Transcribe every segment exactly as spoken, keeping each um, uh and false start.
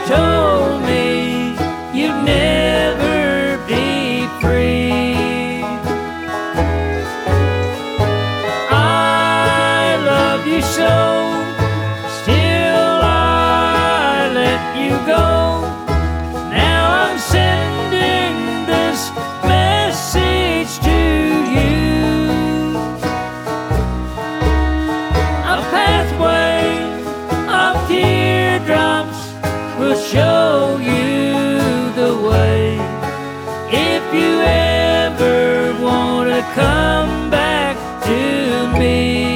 told me you'd never be free. I love you so, still I let you go. Now I'm sending this message to you. A pathway of teardrops will show you the way. If you ever want to come back to me.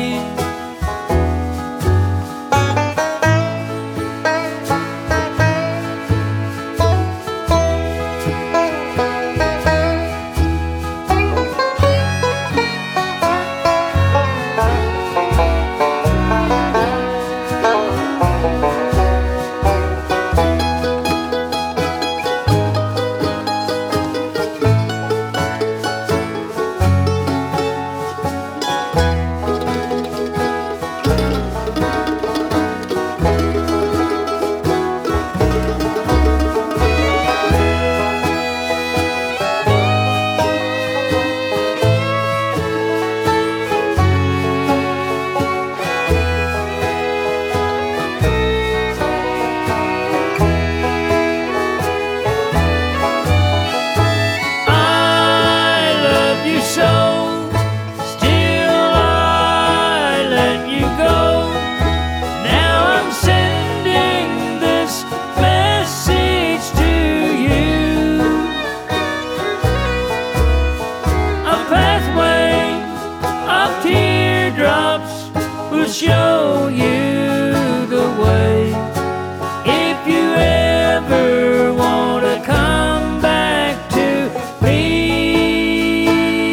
Teardrops will show you the way. If you ever want to come back to me.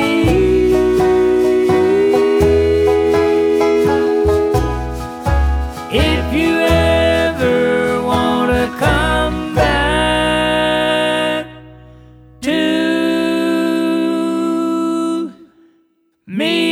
If you ever want to come back to me.